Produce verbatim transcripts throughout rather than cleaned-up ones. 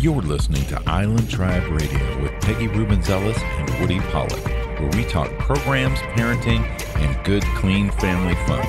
You're listening to Island Tribe Radio with Peggy Rubenzelis and Woody Pollock, where we talk programs, parenting, and good, clean family fun.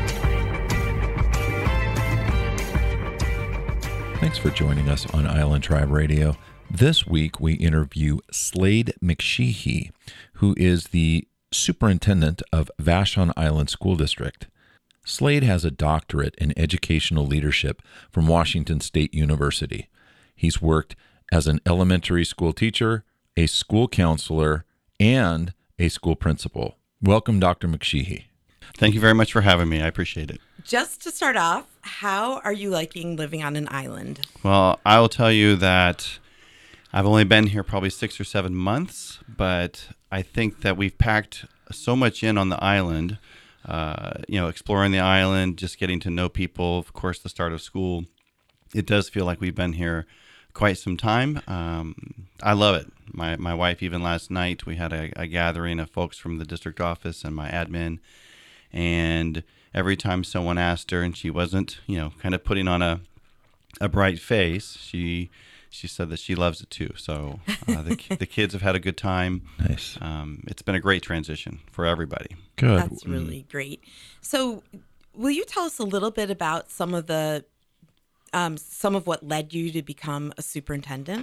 Thanks for joining us on Island Tribe Radio. This week, we interview Slade McSheehy, who is the superintendent of Vashon Island School District. Slade has a doctorate in educational leadership from Washington State University. He's worked as an elementary school teacher, a school counselor, and a school principal. Welcome, Doctor McSheehy. Thank you very much for having me. I appreciate it. Just to start off, how are you liking living on an island? Well, I will tell you that I've only been here probably six or seven months, but I think that we've packed so much in on the island, uh, you know, exploring the island, just getting to know people, of course, the start of school. It does feel like we've been here quite some time. Um, I love it. My my wife, even last night, we had a, a gathering of folks from the district office and my admin, and every time someone asked her and she wasn't, you know, kind of putting on a a bright face, she she said that she loves it too. So uh, the the kids have had a good time. Nice. Um, it's been a great transition for everybody. Good. That's really great. So will you tell us a little bit about some of the Um, some of what led you to become a superintendent?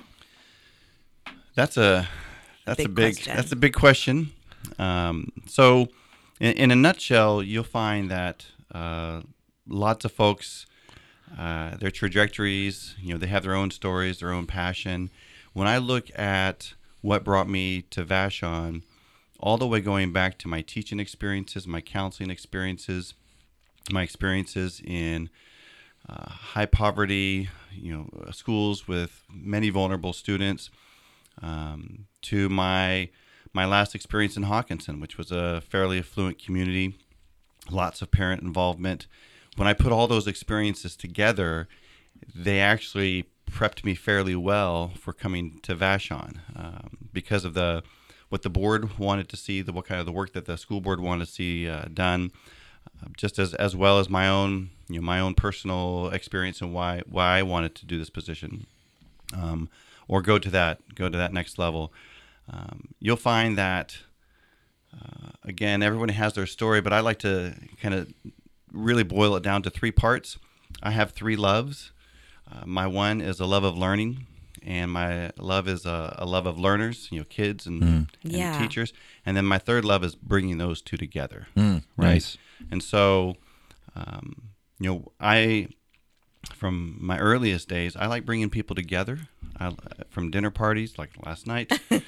That's a that's Big a big question. that's a big question. Um, so, in, in a nutshell, you'll find that uh, lots of folks, uh, their trajectories, you know, they have their own stories, their own passion. When I look at what brought me to Vashon, all the way going back to my teaching experiences, my counseling experiences, my experiences in Uh, high poverty, you know, schools with many vulnerable students, um, to my my last experience in Hawkinson, which was a fairly affluent community, lots of parent involvement. When I put all those experiences together, they actually prepped me fairly well for coming to Vashon, um, because of the what the board wanted to see, the what kind of the work that the school board wanted to see uh, done. Uh, just as as well as my own, you know, my own personal experience and why why I wanted to do this position, um, or go to that go to that next level. Um, you'll find that uh, again, everyone has their story, but I like to kind of really boil it down to three parts. I have three loves. Uh, my one is a love of learning, and my love is a, a love of learners, you know, kids and, Mm. and Yeah. teachers. And then my third love is bringing those two together. Mm, Right. nice. And so, um, you know, I, from my earliest days, I like bringing people together, I, from dinner parties like last night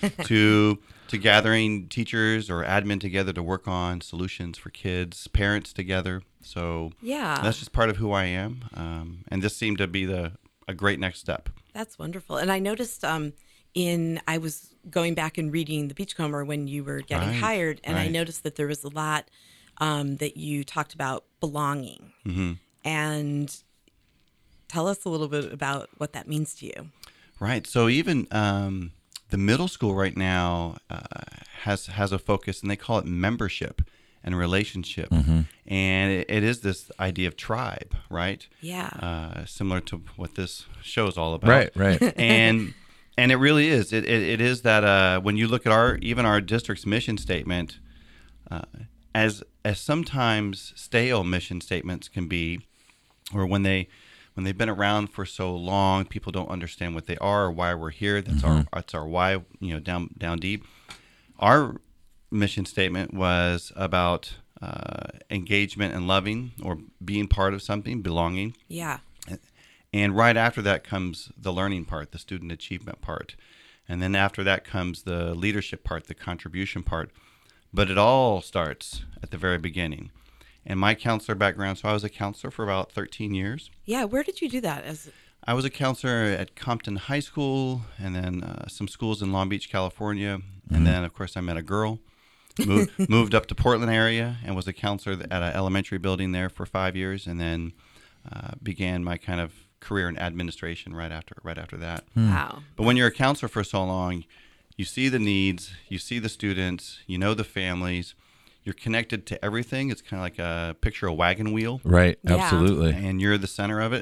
to to gathering teachers or admin together to work on solutions for kids, parents together. So Yeah. that's just part of who I am. Um, and this seemed to be the a great next step. That's wonderful. And I noticed um, in, I was going back and reading The Beachcomber when you were getting Right, hired, and I right. noticed that there was a lot um, that you talked about belonging. Mm-hmm. And tell us a little bit about what that means to you. Right. So even um, the middle school right now uh, has has a focus, and they call it membership and relationship. Mm-hmm. And it, it is this idea of tribe, right? Yeah. Uh, similar to what this show is all about. Right, right. And and it really is. It it, it is that uh, when you look at our even our district's mission statement, uh, as as sometimes stale mission statements can be, or when they when they've been around for so long, people don't understand what they are or why we're here. That's Mm-hmm. our that's our why, you know, down down deep. Our mission statement was about uh, engagement and loving, or being part of something, belonging. Yeah. And right after that comes the learning part, the student achievement part. And then after that comes the leadership part, the contribution part. But it all starts at the very beginning. And my counselor background, so I was a counselor for about thirteen years. Yeah. Where did you do that? As I was a counselor at Compton High School, and then uh, some schools in Long Beach, California. Mm-hmm. And then, of course, I met a girl, moved, moved up to Portland area, and was a counselor at an elementary building there for five years. And then uh, began my kind of career in administration right after right after that. Wow. But when you're a counselor for so long, you see the needs, you see the students, you know the families, you're connected to everything. It's kind of like a picture a wagon wheel, Right, Yeah. absolutely. and you're the center of it.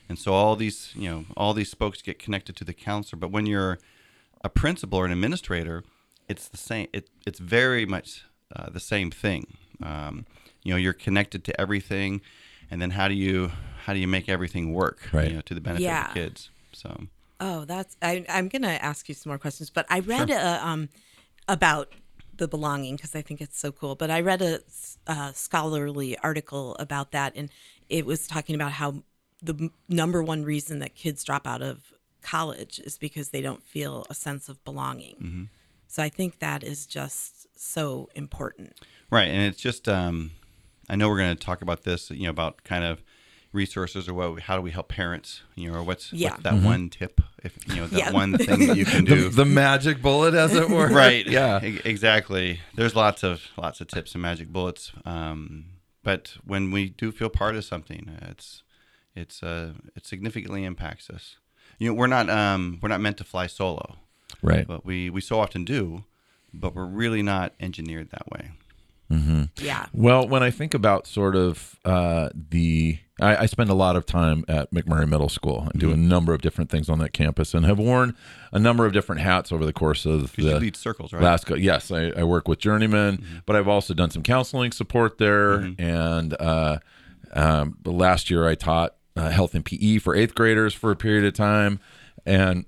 And so all these, you know, all these spokes get connected to the counselor. But when you're a principal or an administrator, it's the same. It, it's very much uh, the same thing. Um, you know, you're connected to everything, and then how do you how do you make everything work, right. you know, to the benefit Yeah. of the kids? So. Oh, that's. I, I'm going to ask you some more questions, but I read Sure. a, um, about the belonging because I think it's so cool. But I read a, a scholarly article about that, and it was talking about how the m- number one reason that kids drop out of college is because they don't feel a sense of belonging. Mm-hmm. So I think that is just so important. Right, and it's just um, I know we're going to talk about this, you know, about kind of resources or what, how do we help parents, you know, or what's, Yeah. what's that Mm-hmm. one tip, if you know, that Yeah. one thing that you can do. The, the magic bullet, as it were. Right. Yeah. E- exactly. There's lots of lots of tips and magic bullets. Um, but when we do feel part of something, it's it's uh, it significantly impacts us. You know, we're not um, we're not meant to fly solo, Right. but we we so often do, but we're really not engineered that way. Mm-hmm. Yeah. Well, when I think about sort of uh, the, I, I spend a lot of time at McMurray Middle School and do a number of different things on that campus, and have worn a number of different hats over the course of Because you the lead circles, right? last. co- Yes, I, I work with Journeyman, Mm-hmm. but I've also done some counseling support there, and uh, um, the last year I taught uh, health and P E for eighth graders for a period of time, and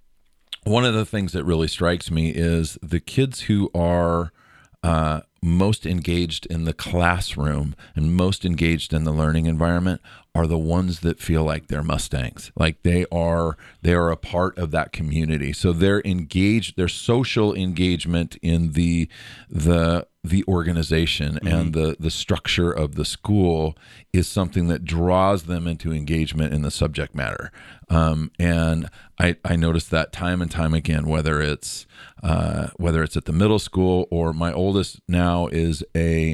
one of the things that really strikes me is the kids who are uh, most engaged in the classroom and most engaged in the learning environment are the ones that feel like they're Mustangs, like they are they are a part of that community. So they're engaged, their social engagement in the the the organization mm-hmm. and the the structure of the school is something that draws them into engagement in the subject matter. Um, and I, I noticed that time and time again, whether it's uh, whether it's at the middle school, or my oldest now is a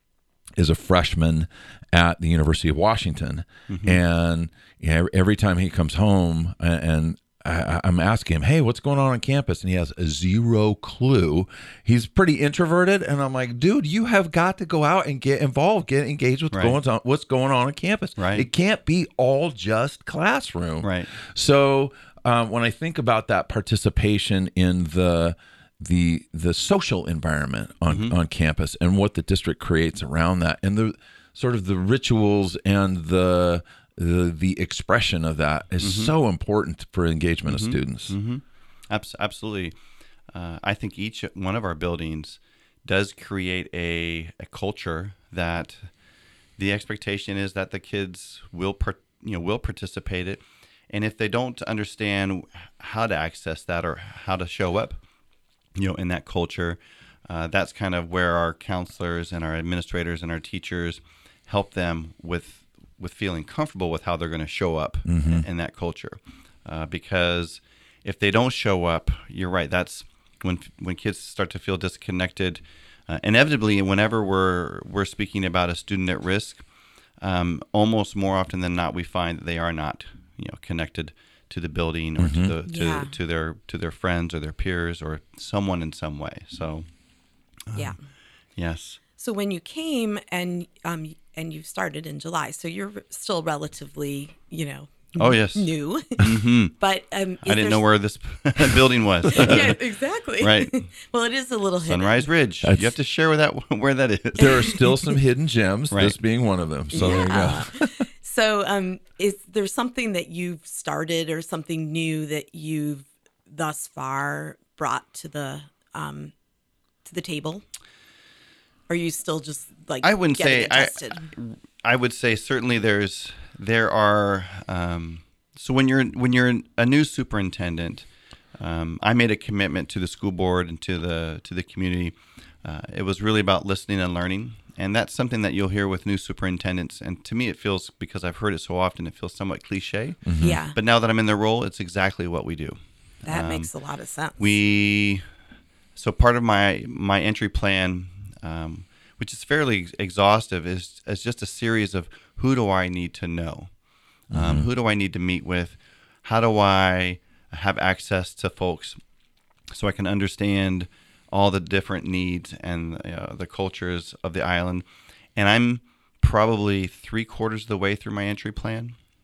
is a freshman at the University of Washington, mm-hmm. and you know, every time he comes home, and I, I'm asking him, "Hey, what's going on on campus?" and he has a zero clue. He's pretty introverted, and I'm like, "Dude, you have got to go out and get involved, get engaged with Right. going on, what's going on on campus. Right. It can't be all just classroom." Right. So um, when I think about that participation in the the the social environment on, Mm-hmm. on campus and what the district creates around that, and the sort of the rituals and the the, the expression of that is Mm-hmm. so important for engagement of students. Mm-hmm. Abs- absolutely. Uh, I think each one of our buildings does create a, a culture that the expectation is that the kids will part, you know will participate it, and if they don't understand how to access that or how to show up, you know, in that culture, uh, that's kind of where our counselors and our administrators and our teachers help them with with feeling comfortable with how they're going to show up Mm-hmm. in, in that culture. Uh, because if they don't show up, you're right. That's when when kids start to feel disconnected. Uh, inevitably, whenever we're we're speaking about a student at risk, um, almost more often than not, we find that they are not, you know, connected to the building or Mm-hmm. to the to, Yeah. to their to their friends or their peers or someone in some way. So Yeah. yes, So when you came and um and you started in July, so you're still relatively, you know, oh yes, new. hmm But um, I didn't know where this building was. yeah, exactly. Right. Well, it is a little hidden. Sunrise Ridge. That's- You have to share where that where that is. There are still some hidden gems, Right. this being one of them. So there you go. Yeah. So, um, is there something that you've started or something new that you've thus far brought to the um, to the table? Or are you still just like I wouldn't getting say I, adjusted? I would say certainly there's there are um, so when you're when you're a new superintendent, um, I made a commitment to the school board and to the to the community. Uh, it was really about listening and learning, and that's something that you'll hear with new superintendents. And to me, it feels, because I've heard it so often, it feels somewhat cliche. Yeah, But now that I'm in the role, it's exactly what we do. that um, makes a lot of sense. We so part of my my entry plan, um, which is fairly exhaustive, is is just a series of who do I need to know, um, who do I need to meet with, how do I have access to folks, so I can understand all the different needs and uh, the cultures of the island. And I'm probably three quarters of the way through my entry plan.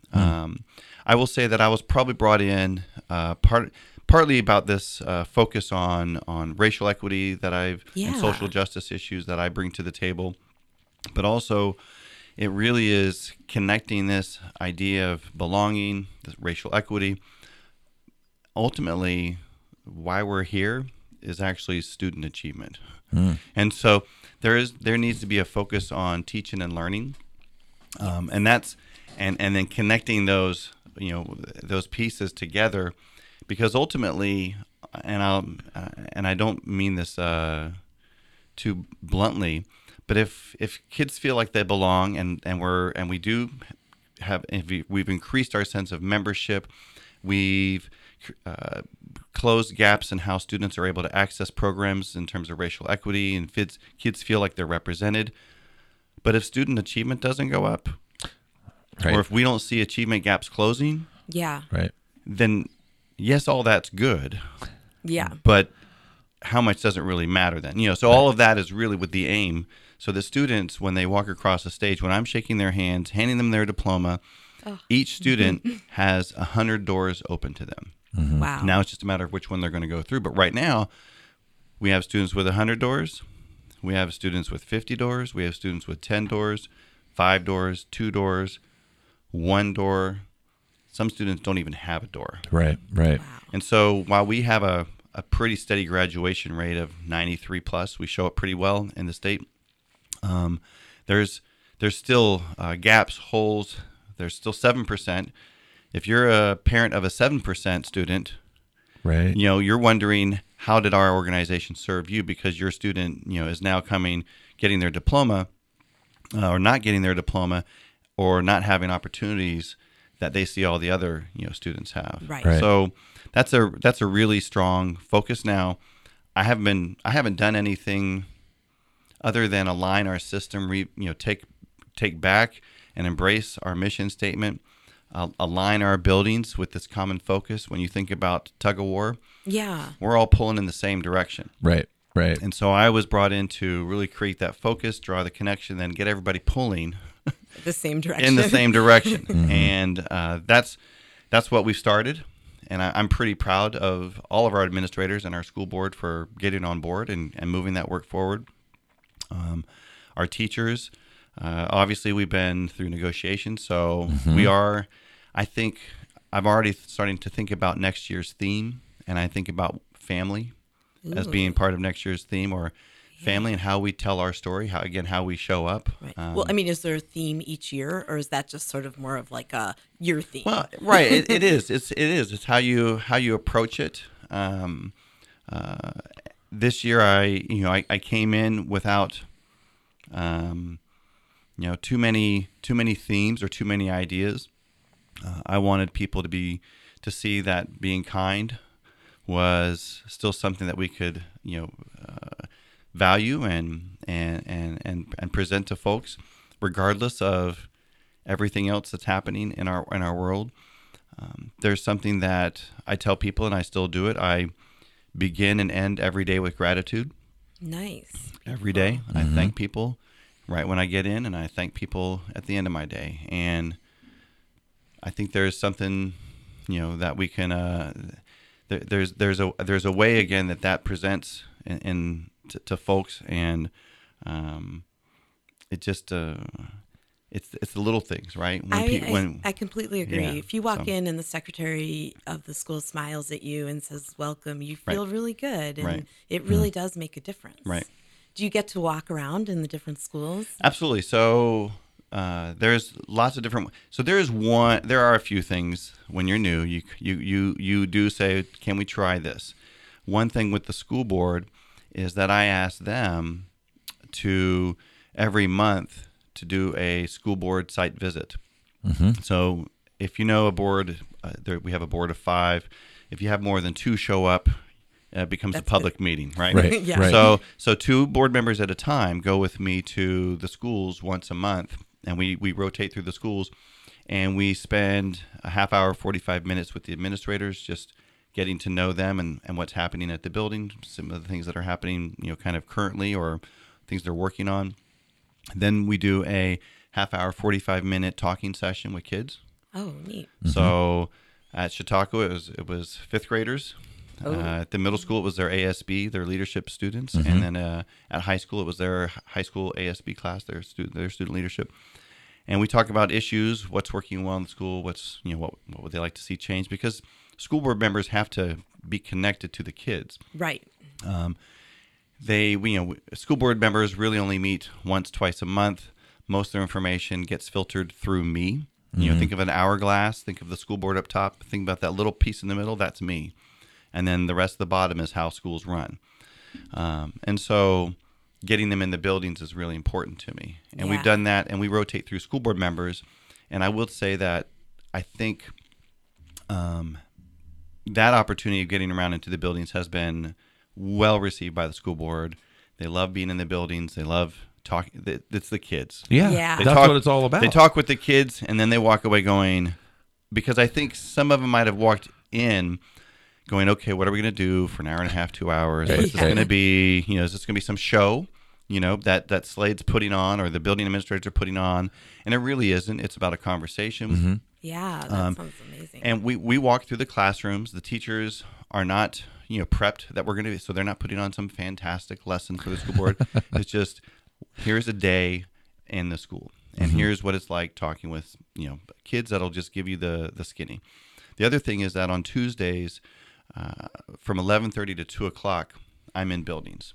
Mm. Um, I will say that I was probably brought in uh, part partly about this uh, focus on on racial equity that I've Yeah. and social justice issues that I bring to the table, but also it really is connecting this idea of belonging, this racial equity. Ultimately, why we're here is actually student achievement. Mm. And so there is there needs to be a focus on teaching and learning. Um, and that's and, and then connecting those, you know, those pieces together, because ultimately, and I uh, and I don't mean this uh, too bluntly, but if if kids feel like they belong, and, and we're and we do have we've increased our sense of membership, we've uh, closed gaps in how students are able to access programs in terms of racial equity, and kids kids feel like they're represented. But if student achievement doesn't go up, right. or if we don't see achievement gaps closing, yeah, right, then yes, all that's good. Yeah. But how much doesn't really matter then? You know, so right. all of that is really with the aim. So the students, when they walk across the stage, when I'm shaking their hands, handing them their diploma, oh. each student has a hundred doors open to them. Mm-hmm. Wow. Now it's just a matter of which one they're going to go through. But right now, we have students with a hundred doors. We have students with fifty doors. We have students with ten doors, five doors, two doors, one door. Some students don't even have a door. Right, right. Wow. And so while we have a, a pretty steady graduation rate of ninety-three plus, we show up pretty well in the state. Um, there's there's still uh, gaps, holes. There's still seven percent. If you're a parent of a seven percent student, right, you know, you're wondering, how did our organization serve you? Because your student, you know, is now coming, getting their diploma, uh, or not getting their diploma, or not having opportunities that they see all the other, you know, students have. Right. Right. So that's a that's a really strong focus now. I haven't been I haven't done anything other than align our system, re, you know, take take back and embrace our mission statement, uh, align our buildings with this common focus. When you think about tug of war, yeah, we're all pulling in the same direction. Right, right. And so I was brought in to really create that focus, draw the connection, then get everybody pulling the same direction. in the same direction. Mm-hmm. And uh, that's that's what we've started. And I, I'm pretty proud of all of our administrators and our school board for getting on board and, and moving that work forward. Um, our teachers, uh, obviously we've been through negotiations, so mm-hmm. we are, I think, I'm already starting to think about next year's theme, and I think about family Ooh. As being part of next year's theme, or yeah. family and how we tell our story, how again, how we show up. Right. Um, well, I mean, is there a theme each year, or is that just sort of more of like a year theme? Well, right, it, it is. It's it is. It's how you how you approach it. Um, uh, this year, I you know I, I came in without, um, you know, too many too many themes or too many ideas. Uh, I wanted people to be to see that being kind was still something that we could, you know, uh, value and, and and and and present to folks, regardless of everything else that's happening in our in our world. Um, there's something that I tell people, and I still do it. I begin and end every day with gratitude. Nice. Every day, mm-hmm. I thank people right when I get in, and I thank people at the end of my day. And I think there's something, you know, that we can. Uh, there, there's there's a there's a way again that that presents in, in to, to folks, and um, it just uh, it's it's the little things, right? When I, pe- I, when, I completely agree. Yeah, if you walk so. in and the secretary of the school smiles at you and says welcome, you feel Right. really good, and Right. it really mm-hmm. does make a difference. Right. Do you get to walk around in the different schools? Absolutely. So uh, there's lots of different. So there is one. There are a few things when you're new. You you you you do say, can we try this? One thing with the school board is that I ask them to every month to do a school board site visit. Mm-hmm. So if you know a board, uh, there, we have a board of five. If you have more than two show up, uh, it becomes That's a public good. meeting, right? Right. Yeah. Right. So so two board members at a time go with me to the schools once a month, and we, we rotate through the schools, and we spend a half hour, forty-five minutes with the administrators, just getting to know them and, and what's happening at the building, some of the things that are happening, you know, kind of currently or things they're working on. Then we do a half hour, forty-five minute talking session with kids. Oh, neat. So at Chautauqua, it was it was fifth graders. Oh. Uh, at the middle school, it was their A S B, their leadership students, Mm-hmm. and then uh, at high school, it was their high school A S B class, their student their student leadership. And we talk about issues, what's working well in the school, what's you know what what would they like to see change, because school board members have to be connected to the kids. Right. They we, you know school board members really only meet once twice a month. Most of their information gets filtered through me. You know, think of an hourglass, think of the school board up top, think about that little piece in the middle, that's me. And then the rest of the bottom is how schools run. Um, and so getting them in the buildings is really important to me. And Yeah. we've done that, and we rotate through school board members. And I will say that I think um, that opportunity of getting around into the buildings has been well received by the school board. They love being in the buildings. They love talking. It's the kids. Yeah, Yeah. that's They talk- what it's all about. They talk with the kids, and then they walk away going, because I think some of them might have walked in going, okay, what are we going to do for an hour and a half, two hours? What's this Yeah. going to be? You know, is this going to be some show, you know, that, that Slade's putting on or the building administrators are putting on? And it really isn't. It's about a conversation. Mm-hmm. Yeah, that Um, sounds amazing. And we, we walk through the classrooms. The teachers are not, you know, prepped that we're going to, so they're not putting on some fantastic lesson for the school board. It's just, here's a day in the school, and Mm-hmm. here's what it's like talking with, you know, kids that'll just give you the, the skinny. The other thing is that on Tuesdays, uh, from eleven thirty to two o'clock, I'm in buildings.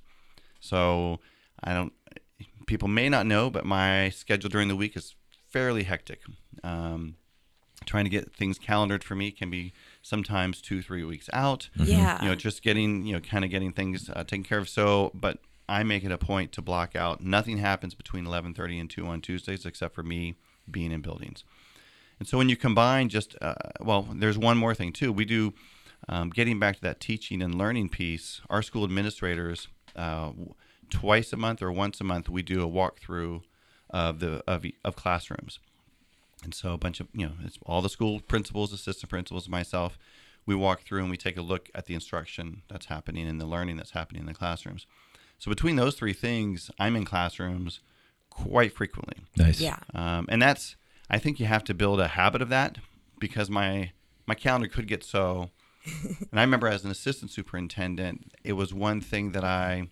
So I don't, people may not know, but my schedule during the week is fairly hectic. Um, trying to get things calendared for me can be sometimes two, three weeks out. yeah. You know, just getting, you know, kind of getting things uh, taken care of. So, but I make it a point to block out. Nothing happens between eleven thirty and two on Tuesdays except for me being in buildings. And so when you combine just, uh, well, there's one more thing too. We do, um, getting back to that teaching and learning piece, our school administrators, uh, w- twice a month or once a month, we do a walkthrough of the of, e- of classrooms. And so a bunch of, you know, it's all the school principals, assistant principals, myself, we walk through and we take a look at the instruction that's happening and the learning that's happening in the classrooms. So between those three things, I'm in classrooms quite frequently. Nice. yeah. Um, and that's, I think you have to build a habit of that, because my, my calendar could get so, and I remember as an assistant superintendent, it was one thing that I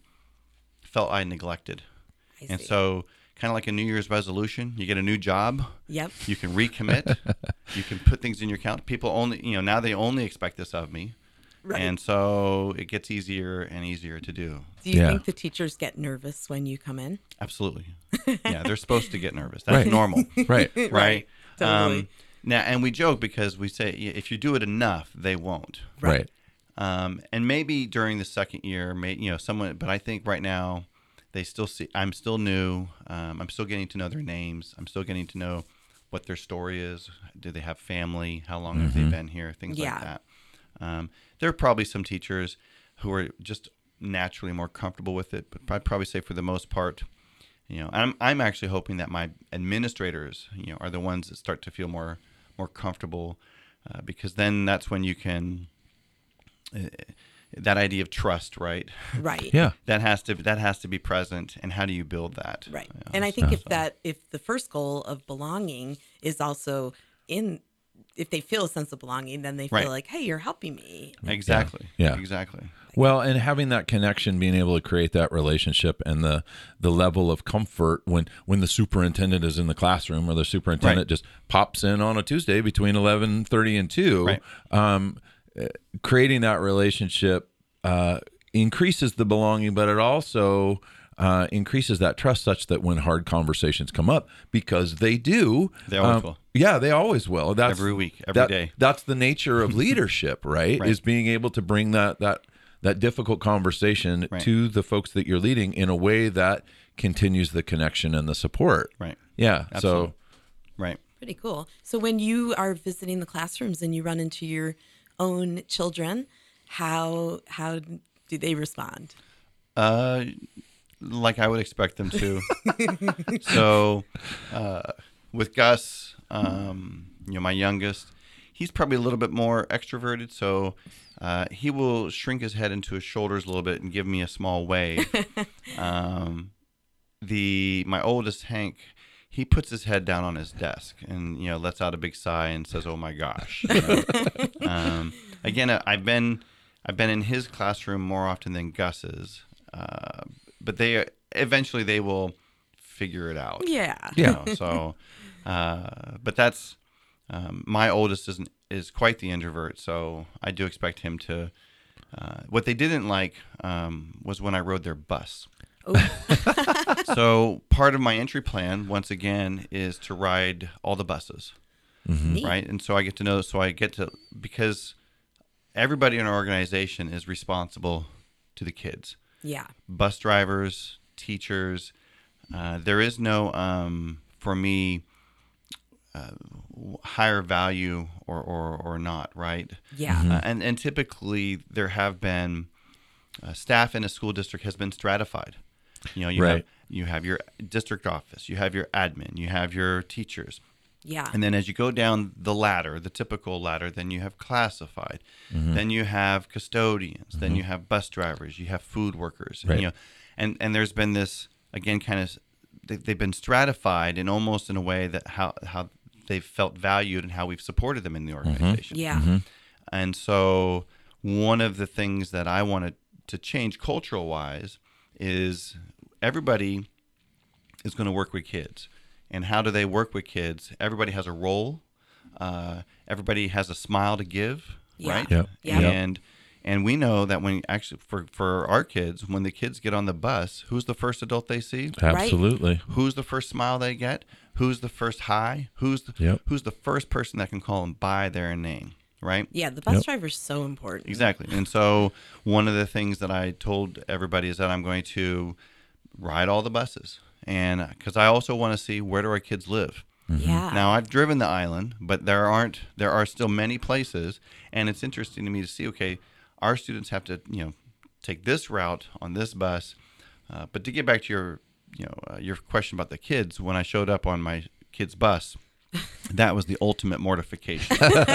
felt I neglected. I And see. so kind of like a New Year's resolution, you get a new job, Yep. you can recommit, you can put things in your calendar. People only, you know, now they only expect this of me. Right. And so it gets easier and easier to do. Do you Yeah. think the teachers get nervous when you come in? Absolutely. Yeah, they're supposed to get nervous. That's Right. normal. Right. Right. Totally. Um, now, and we joke because we say y- if you do it enough, they won't. Right. Um, and maybe during the second year, may, you know, someone. But I think right now, they still see. I'm still new. Um, I'm still getting to know their names. I'm still getting to know what their story is. Do they have family? How long have they been here? Things Yeah. like that. Um, there are probably some teachers who are just naturally more comfortable with it, but I'd probably say for the most part, you know, I'm I'm actually hoping that my administrators, you know, are the ones that start to feel more more comfortable, uh, because then that's when you can uh, that idea of trust, right? Right. Yeah. That has to that has to be present, and how do you build that? Right. You know, And I think so- if that if the first goal of belonging is also in if they feel a sense of belonging, then they feel Right. like, hey, you're helping me. exactly, Yeah. exactly, Well, and having that connection, being able to create that relationship, and the the level of comfort when when the superintendent is in the classroom, or the superintendent Right. just pops in on a Tuesday between eleven thirty and two, Right. um, uh, creating that relationship uh, increases the belonging, but it also uh, increases that trust, such that when hard conversations come up, because they do, They always um, will. Yeah, they always will. That's Every week, every that- day. That's the nature of leadership, right? Right. Is being able to bring that that that difficult conversation Right. to the folks that you're leading in a way that continues the connection and the support. right, Yeah. Absolutely. So right. Pretty cool. So when you are visiting the classrooms and you run into your own children, how how do they respond? Uh, like I would expect them to. So, uh, with Gus, um, you know, my youngest, he's probably a little bit more extroverted. So, uh, he will shrink his head into his shoulders a little bit and give me a small wave. um, the my oldest Hank, he puts his head down on his desk and, you know, lets out a big sigh and says, "Oh my gosh." You know? um, again, I've been I've been in his classroom more often than Gus's, uh, but they eventually they will figure it out. Yeah. You know, so, uh, but that's um, my oldest is is quite the introvert, so I do expect him to. Uh, what they didn't like um, was when I rode their bus. So part of my entry plan, once again, is to ride all the buses, Neat. right? And so I get to know, so I get to, because everybody in our organization is responsible to the kids. Yeah. Bus drivers, teachers. Uh, there is no, um, for me, uh, higher value or, or, or not, right? Yeah. Uh, and, and typically there have been, uh, staff in a school district has been stratified. You know, you Right. have you have your district office, you have your admin, you have your teachers. Yeah. And then as you go down the ladder, the typical ladder, then you have classified, then you have custodians, then you have bus drivers, you have food workers. Right. And, you know, and and there's been this again kind of they, they've been stratified in almost in a way that how how they've felt valued and how we've supported them in the organization. Yeah. And so one of the things that I wanted to change cultural wise is everybody is going to work with kids. And how do they work with kids? Everybody has a role. Uh, everybody has a smile to give, Yeah. right? Yep. Yeah. And and we know that when actually for, for our kids, when the kids get on the bus, who's the first adult they see? Absolutely. Who's the first smile they get? Who's the first hi? Who's the, Yep. who's the first person that can call them by their name, right? Yeah. The bus Yep. driver's so important. Exactly. And so one of the things that I told everybody is that I'm going to ride all the buses. And because I also want to see where do our kids live. Yeah. Now I've driven the island, but there aren't, there are still many places. And it's interesting to me to see, okay, our students have to, you know, take this route on this bus. Uh, but to get back to your, you know, uh, your question about the kids, when I showed up on my kid's bus, that was the ultimate mortification.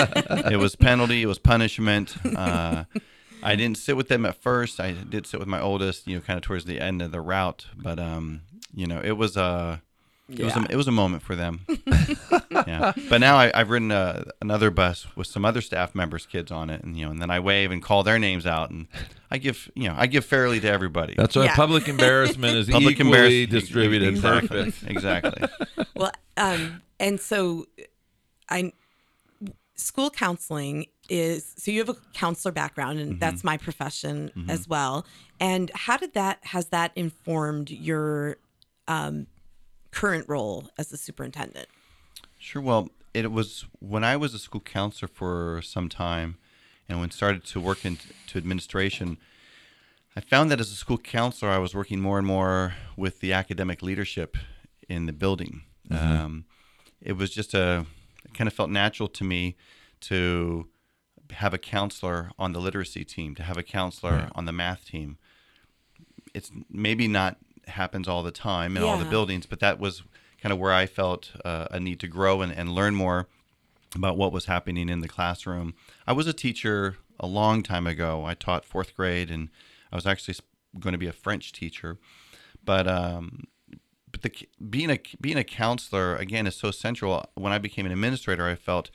It was penalty. It was punishment. Uh, I didn't sit with them at first. I did sit with my oldest, you know, kind of towards the end of the route. But, um, you know, it was a, it was Yeah. a, it was a moment for them. Yeah. But now I, I've ridden a, another bus with some other staff members' kids on it, and you know, and then I wave and call their names out, and I give, you know, I give fairly to everybody. That's why Yeah. public embarrassment is Public equally embarrassment- distributed. Exactly. Perfect. Exactly. Well, um, and so I school counseling is so you have a counselor background, and that's my profession as well. And how did that has that informed your um, current role as the superintendent? Sure. Well, it was when I was a school counselor for some time, and when started to work into administration, I found that as a school counselor, I was working more and more with the academic leadership in the building. Um, it was just a, it kind of felt natural to me to have a counselor on the literacy team, to have a counselor Right. on the math team. It's maybe not happens all the time in all the Yeah. buildings, but that was kind of where I felt uh, a need to grow and, and learn more about what was happening in the classroom. I was a teacher a long time ago. I taught fourth grade, and I was actually going to be a French teacher. But um, but the, being a being a counselor again is so central. When I became an administrator, I felt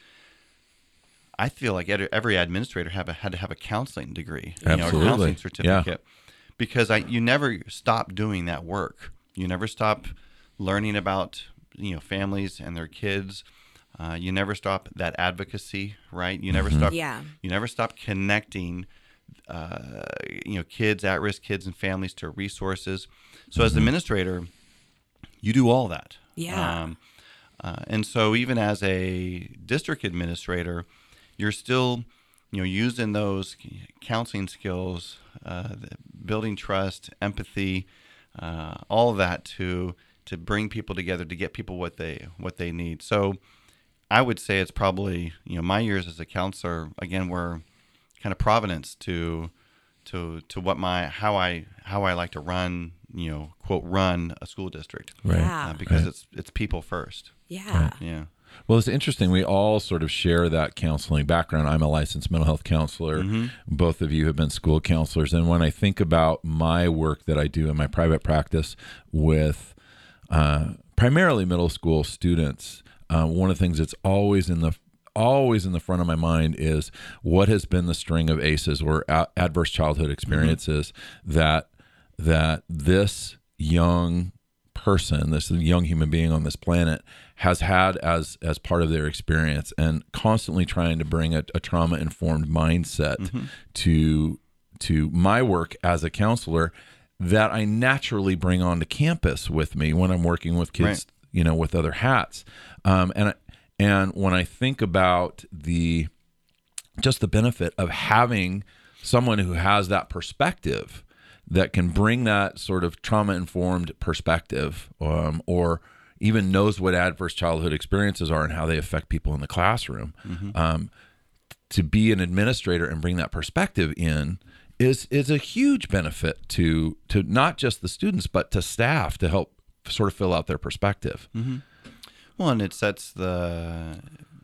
I feel like every every administrator have a, had to have a counseling degree, you know, a Absolutely. counseling Yeah. certificate, because I you never stop doing that work. You never stop learning about, you know, families and their kids. Uh, you never stop that advocacy, right? You never stop. Yeah. You never stop connecting, uh, you know, kids, at-risk kids, and families to resources. So as the administrator, you do all that. Yeah. Um, uh, and so even as a district administrator, you're still, you know, using those counseling skills, uh, the- building trust, empathy, uh, all of that to to bring people together, to get people what they what they need. So I would say it's probably, you know, my years as a counselor again were kind of providence to to to what my how I how I like to run, you know, quote run a school district. Right. Yeah. Uh, because Right. it's it's people first. Yeah. Yeah. Well, it's interesting. We all sort of share that counseling background. I'm a licensed mental health counselor. Both of you have been school counselors. And when I think about my work that I do in my private practice with uh, primarily middle school students, uh, one of the things that's always in the always in the front of my mind is what has been the string of A C Es or a- adverse childhood experiences mm-hmm. that that this young person, this young human being on this planet has had as as part of their experience, and constantly trying to bring a, a trauma-informed mindset mm-hmm. to to my work as a counselor that I naturally bring onto campus with me when I'm working with kids, right. you know, with other hats. Um, and and when I think about the just the benefit of having someone who has that perspective, that can bring that sort of trauma-informed perspective, um, or even knows what adverse childhood experiences are and how they affect people in the classroom, mm-hmm. um, to be an administrator and bring that perspective in is is a huge benefit to to not just the students but to staff to help sort of fill out their perspective. Mm-hmm. Well, and it sets the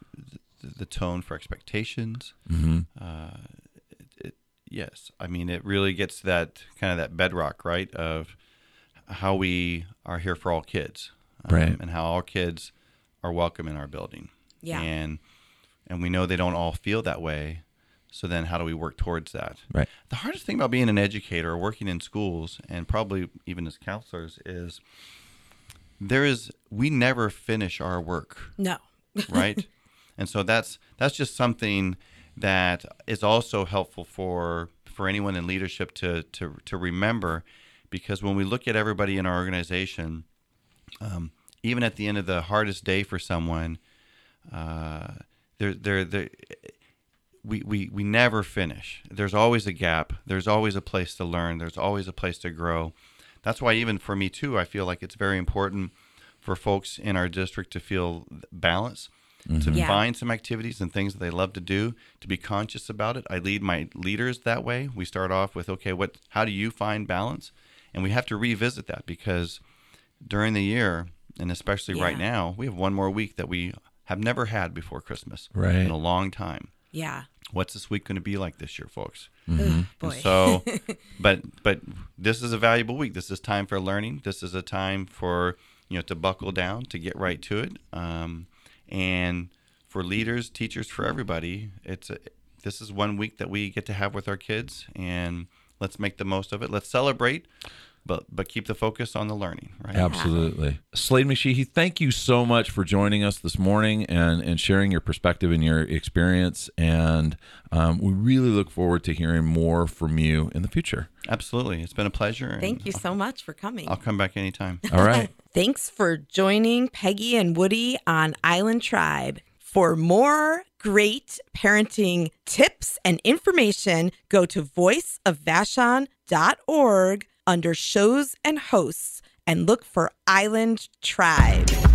the tone for expectations. Mm-hmm. Uh, it, it, yes, I mean it really gets that kind of that bedrock, right, of how we are here for all kids, um, right, and how all kids are welcome in our building. Yeah, and and we know they don't all feel that way. So then how do we work towards that? Right. The hardest thing about being an educator or working in schools, and probably even as counselors, is there is we never finish our work. No. Right? And so that's that's just something that is also helpful for for anyone in leadership to to to remember, because when we look at everybody in our organization, um, even at the end of the hardest day for someone, uh, they're they're they're We, we we never finish. There's always a gap. There's always a place to learn. There's always a place to grow. That's why even for me too, I feel like it's very important for folks in our district to feel balance, mm-hmm. to yeah. find some activities and things that they love to do, to be conscious about it. I lead my leaders that way. We start off with, okay, what? How do you find balance? And we have to revisit that, because during the year, and especially yeah. right now, we have one more week that we have never had before Christmas right. in a long time. Yeah. What's this week going to be like this year, folks? Mm-hmm. Ugh, boy. And so, but but this is a valuable week. This is time for learning. This is a time for, you know, to buckle down, to get right to it. Um, and for leaders, teachers, for everybody, it's a, this is one week that we get to have with our kids, and let's make the most of it. Let's celebrate, but but keep the focus on the learning, right? Absolutely. Slade McSheehy, thank you so much for joining us this morning and, and sharing your perspective and your experience. And um, we really look forward to hearing more from you in the future. Absolutely. It's been a pleasure. Thank you so much for coming. I'll come back anytime. All right. Thanks for joining Peggy and Woody on Island Tribe. For more great parenting tips and information, go to voice of vashon dot org under shows and hosts and look for Island Tribe.